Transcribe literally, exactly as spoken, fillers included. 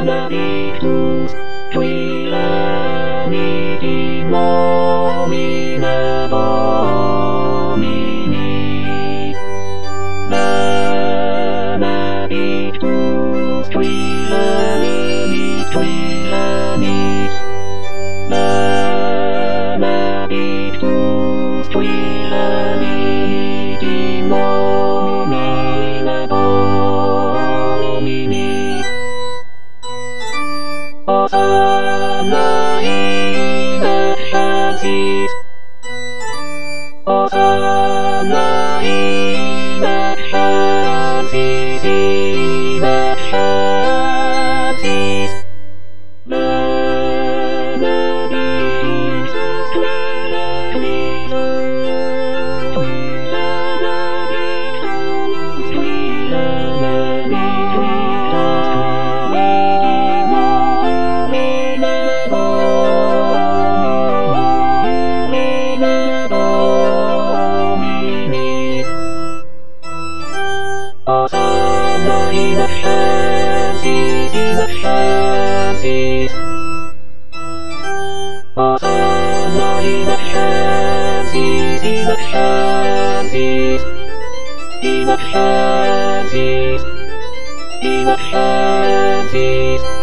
benedictus, qui lanit in nomine Domini. Benedictus, qui lanit, qui lanit. Benedictus, qui lanit in nomine Domini. Hosanna in excelsis, Hosanna in excelsis, in excelsis. Benedictus, qui lanit, Benedictus, qui lanit, Hosanna in excelsis, in excelsis. Hosanna in excelsis, in excelsis. In excelsis, in excelsis.